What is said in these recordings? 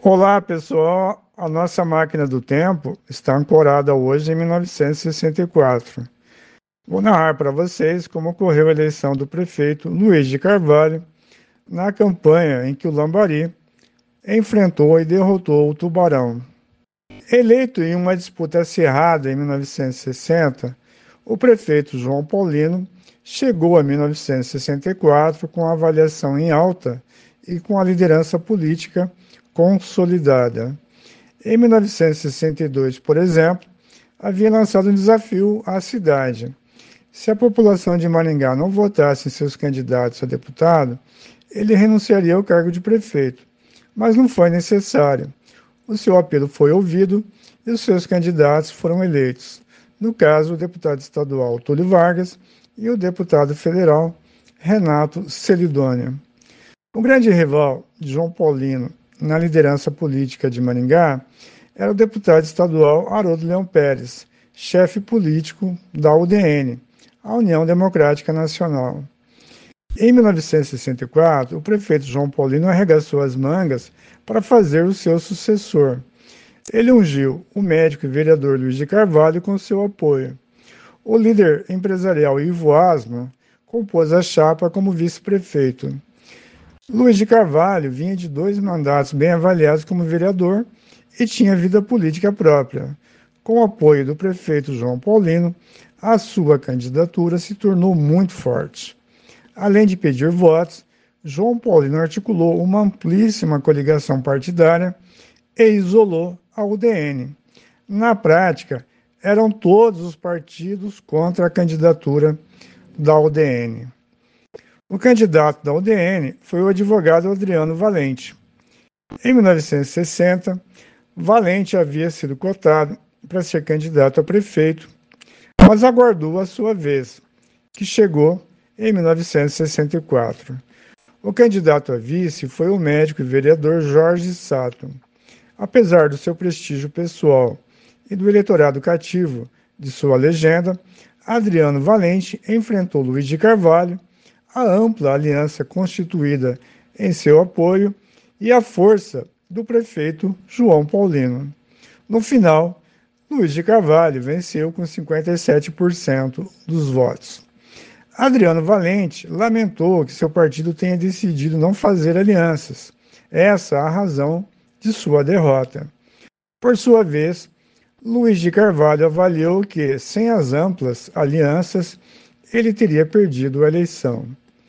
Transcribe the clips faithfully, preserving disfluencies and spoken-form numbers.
Olá, pessoal. A nossa máquina do tempo está ancorada hoje em mil novecentos e sessenta e quatro. Vou narrar para vocês como ocorreu a eleição do prefeito Luiz de Carvalho na campanha em que o Lambari enfrentou e derrotou o Tubarão. Eleito em uma disputa acirrada em mil novecentos e sessenta, o prefeito João Paulino chegou a mil novecentos e sessenta e quatro com a avaliação em alta e com a liderança política consolidada. Em mil novecentos e sessenta e dois, por exemplo, havia lançado um desafio à cidade. Se a população de Maringá não votasse em seus candidatos a deputado, ele renunciaria ao cargo de prefeito. Mas não foi necessário. O seu apelo foi ouvido e os seus candidatos foram eleitos. No caso, o deputado estadual Túlio Vargas e o deputado federal Renato Celidônio. O grande rival de João Paulino na liderança política de Maringá era o deputado estadual Haroldo Leão Pérez, chefe político da U D N, a União Democrática Nacional. Em mil novecentos e sessenta e quatro, o prefeito João Paulino arregaçou as mangas para fazer o seu sucessor. Ele ungiu o médico e vereador Luiz de Carvalho com seu apoio. O líder empresarial Ivo Asma compôs a chapa como vice-prefeito. Luiz de Carvalho vinha de dois mandatos bem avaliados como vereador e tinha vida política própria. Com o apoio do prefeito João Paulino, a sua candidatura se tornou muito forte. Além de pedir votos, João Paulino articulou uma amplíssima coligação partidária e isolou a U D N. Na prática, eram todos os partidos contra a candidatura da U D N. O candidato da U D N foi o advogado Adriano Valente. Em mil novecentos e sessenta, Valente havia sido cotado para ser candidato a prefeito, mas aguardou a sua vez, que chegou em mil novecentos e sessenta e quatro. O candidato a vice foi o médico e vereador Jorge Sato. Apesar do seu prestígio pessoal e do eleitorado cativo de sua legenda, Adriano Valente enfrentou Luiz de Carvalho, a ampla aliança constituída em seu apoio e a força do prefeito João Paulino. No final, Luiz de Carvalho venceu com cinquenta e sete por cento dos votos. Adriano Valente lamentou que seu partido tenha decidido não fazer alianças. Essa a razão de sua derrota. Por sua vez, Luiz de Carvalho avaliou que, sem as amplas alianças, ele teria perdido a eleição.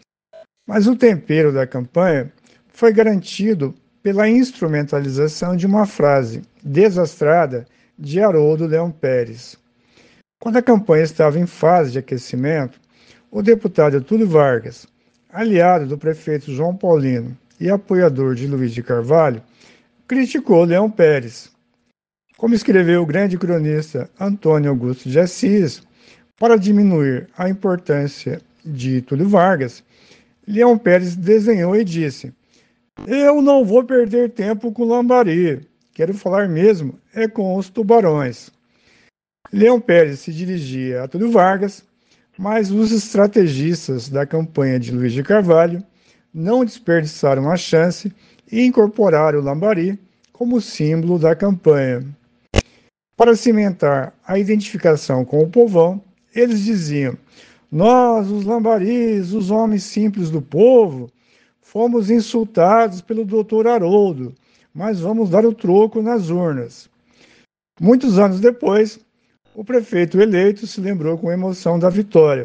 Mas o tempero da campanha foi garantido pela instrumentalização de uma frase desastrada de Haroldo Leão Pérez. Quando a campanha estava em fase de aquecimento, o deputado Túlio Vargas, aliado do prefeito João Paulino e apoiador de Luiz de Carvalho, criticou Leão Pérez. Como escreveu o grande cronista Antônio Augusto de Assis, para diminuir a importância de Túlio Vargas, Leão Pérez desenhou e disse: "Eu não vou perder tempo com Lambari, quero falar mesmo é com os tubarões." Leão Pérez se dirigia a Túlio Vargas, mas os estrategistas da campanha de Luiz de Carvalho não desperdiçaram a chance e incorporaram o Lambari como símbolo da campanha. Para cimentar a identificação com o povão, eles diziam: "Nós, os lambaris, os homens simples do povo, fomos insultados pelo doutor Haroldo, mas vamos dar o troco nas urnas." Muitos anos depois, o prefeito eleito se lembrou com emoção da vitória.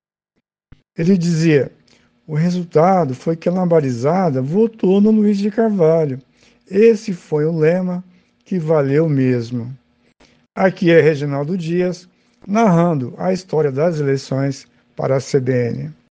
Ele dizia: "O resultado foi que a lambarizada votou no Luiz de Carvalho. Esse foi o lema que valeu mesmo." Aqui é Reginaldo Dias, narrando a história das eleições para a C B N.